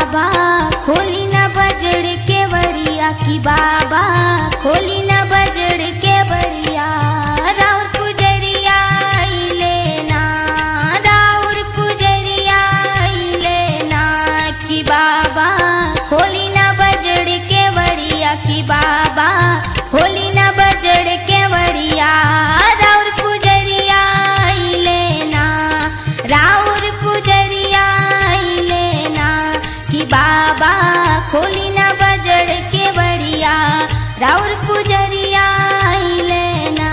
बाबा खोली न बजड़ के बड़िया की बाबा खोली न बजड़ के बड़िया राउर पुजरिया लेना राउर पुजरिया लेना की बाबा खोली न बजड़ के बड़िया की बाबा खोली न बजड़ के बड़िया राउर पुजरिया लेना राउर पुजरिया लेना कि बाबा खोली न बजड़ के बड़िया राउर पुजरिया लेना।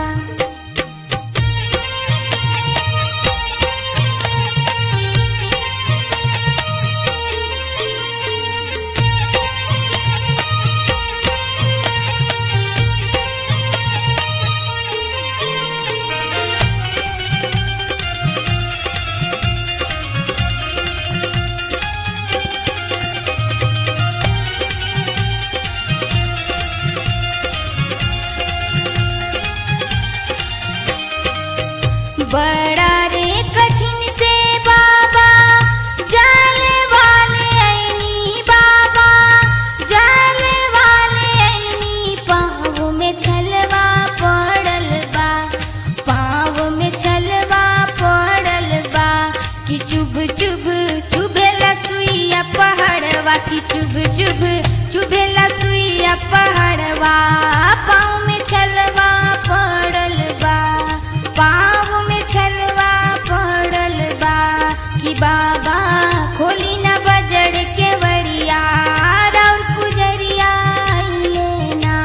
बड़ा रे कठिन से बाबा जल वाले ऐनी बाबा जल वाले ऐनी पाँव में छलवा पड़ल बा पाँव में छलवा पड़ल बा कि चुभ चुभ चुभेला सुइया पहाड़वा कि चुभ चुभ चुभेला सुइया पहाड़वा पाँव में छलवा पड़ल बा पाँव में छलवा पड़ल बा कि बाबा खोली न बजड़ के बड़िया राउर पुजरिया लेना।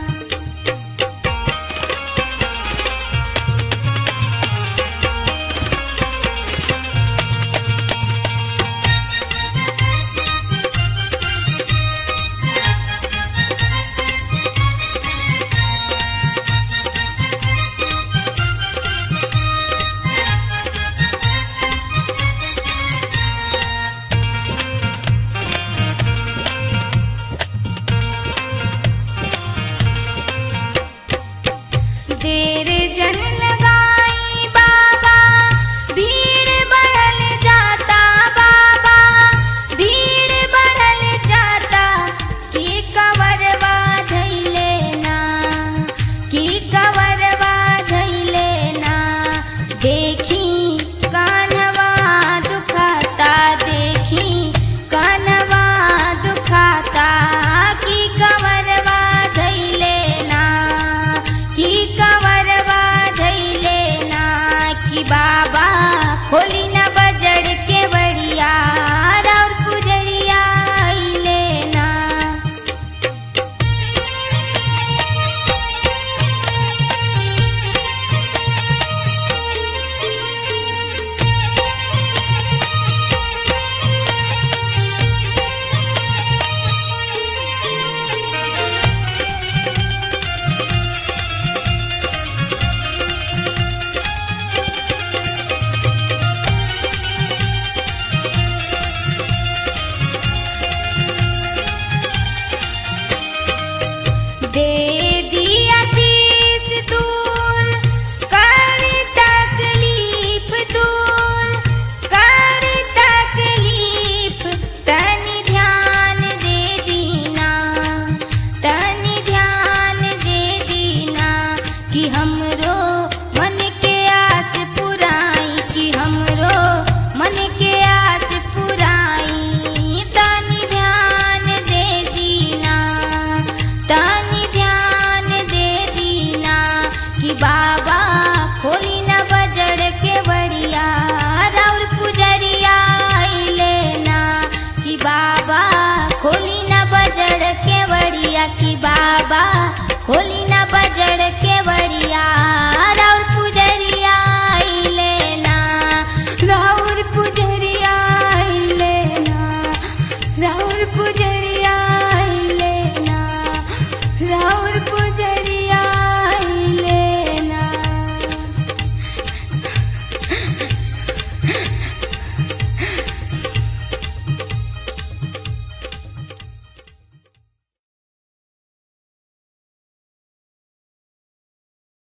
देर जन लगाई बाबा भीड़ बढ़ल जाता बाबा भीड़ बढ़ल जाता कि कवरवा धइले ना कि कवरवा धइले ना देखी कानवा दुखाता देखी कानवा दुखाता कि कवरवा धइले ना कि कवरवा धइले ना कि बाबा खोली न बजड़ के बड़िया राउर पुजरिया लेना। दे दिया तीस दूर कर तकलीफ दूर कर तकलीफ तनि ध्यान दे दीना तनि ध्यान दे दीना कि हमरो मन के आस पुराई कि हमरो मन के आस पुराई तनि ध्यान दे दीना तनि ध्यान दे दीना कि बाबा खोली न बजड़ के बड़िया राउर पुजरिया लेना कि बाबा खोली न बजड़ के बड़िया कि बाबा खोली न बजड़ के बड़िया राउर पुजरिया लेना राउर पुजरिया लेना राउर पुजरिया